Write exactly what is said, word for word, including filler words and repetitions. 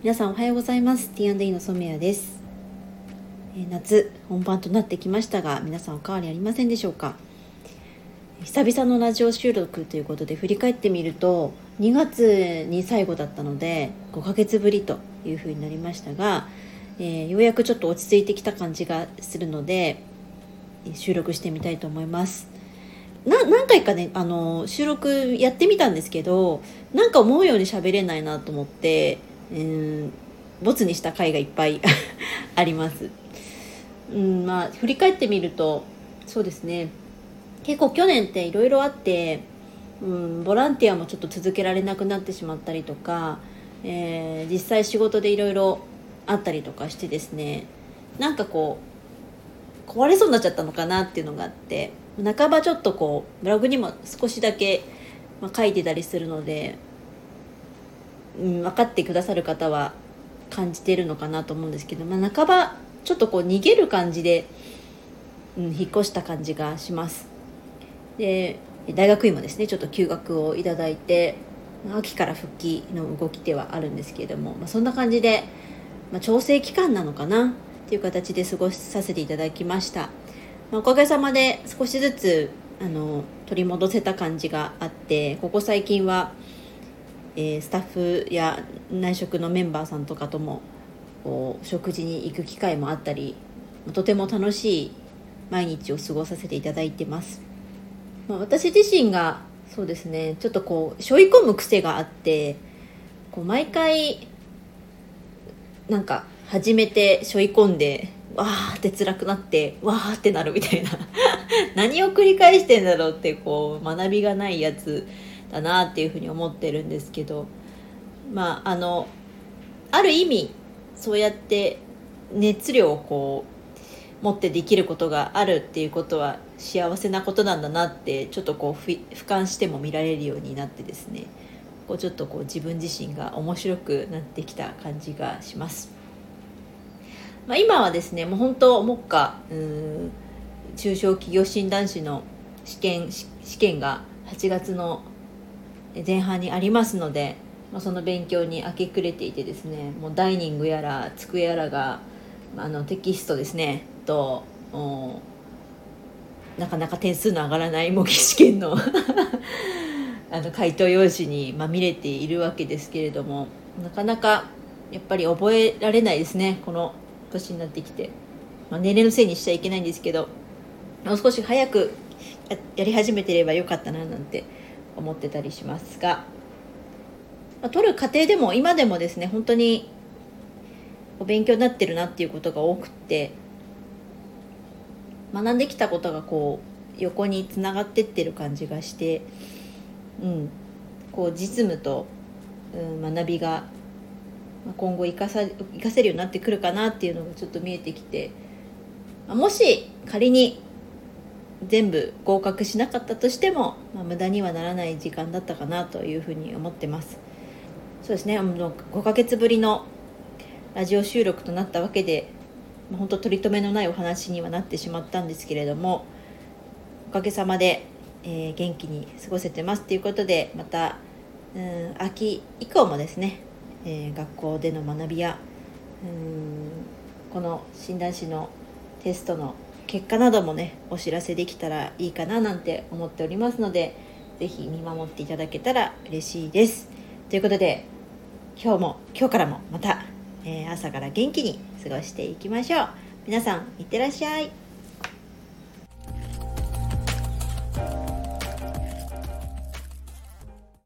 皆さんおはようございます。 ティーアンドイー の染谷です。えー夏本番となってきましたが、皆さんお変わりありませんでしょうか。久々のラジオ収録ということで振り返ってみると、にがつに最後だったのでごかげつぶりというふうになりましたが、えー、ようやくちょっと落ち着いてきた感じがするので収録してみたいと思います。な何回かねあの収録やってみたんですけど、なんか思うように喋れないなと思って、うん、ボツにした回がいっぱいあります。うん、まあ振り返ってみるとそうですね、結構去年っていろいろあって、うん、ボランティアもちょっと続けられなくなってしまったりとか、えー、実際仕事でいろいろあったりとかしてですね、なんかこう壊れそうになっちゃったのかなっていうのがあって、半ばちょっとこうブログにも少しだけ、まあ、書いてたりするので、うん、分かってくださる方は感じているのかなと思うんですけど、まあ、半ばちょっとこう逃げる感じで、うん、引っ越した感じがします。で大学院もですねちょっと休学をいただいて、秋から復帰の動きではあるんですけれども、まあ、そんな感じで、まあ、調整期間なのかなっていう形で過ごさせていただきました。まあ、おかげさまで少しずつあの取り戻せた感じがあって、ここ最近は、えー、スタッフや内職のメンバーさんとかともこう食事に行く機会もあったり、とても楽しい毎日を過ごさせていただいてます。まあ、私自身がそうですね、ちょっとこう背負い込む癖があって、こう毎回なんか始めて背負い込んでわーって辛くなってわーってなるみたいな何を繰り返してんだろうって、こう学びがないやつだなっていうふうに思ってるんですけど、まああのある意味そうやって熱量をこう持ってできることがあるっていうことは幸せなことなんだなって、ちょっとこう俯瞰しても見られるようになってですね、こうちょっとこう自分自身が面白くなってきた感じがします。まあ、今はですねもう本当目下うーん中小企業診断士の試験試験がはちがつの前半にありますので、まあ、その勉強に明け暮れていてですね、もうダイニングやら机やらがあのテキストですねとなかなか点数の上がらない模擬試験のあの回答用紙にまみれているわけですけれども、なかなかやっぱり覚えられないですね、この年になってきて。まあ、年齢のせいにしちゃいけないんですけど、もう少し早く や, やり始めてればよかったななんて思ってたりしますが、まあ、取る過程でも今でもですね本当にお勉強になってるなっていうことが多くって、学んできたことがこう横につながってってる感じがして、うん、こう実務と、うん、学びが今後生かさ、生かせるようになってくるかなっていうのがちょっと見えてきて、もし仮に全部合格しなかったとしても、まあ、無駄にはならない時間だったかなというふうに思ってます。そうですね、ごかげつぶりのラジオ収録となったわけで、本当取り留めのないお話にはなってしまったんですけれども、おかげさまで、えー、元気に過ごせてますということで、またうん秋以降もですね、えー、学校での学びやうんこの診断士のテストの結果などもねお知らせできたらいいかななんて思っておりますので、ぜひ見守っていただけたら嬉しいです。ということで今日も今日からもまた、えー、朝から元気に過ごしていきましょう。皆さんいってらっしゃい。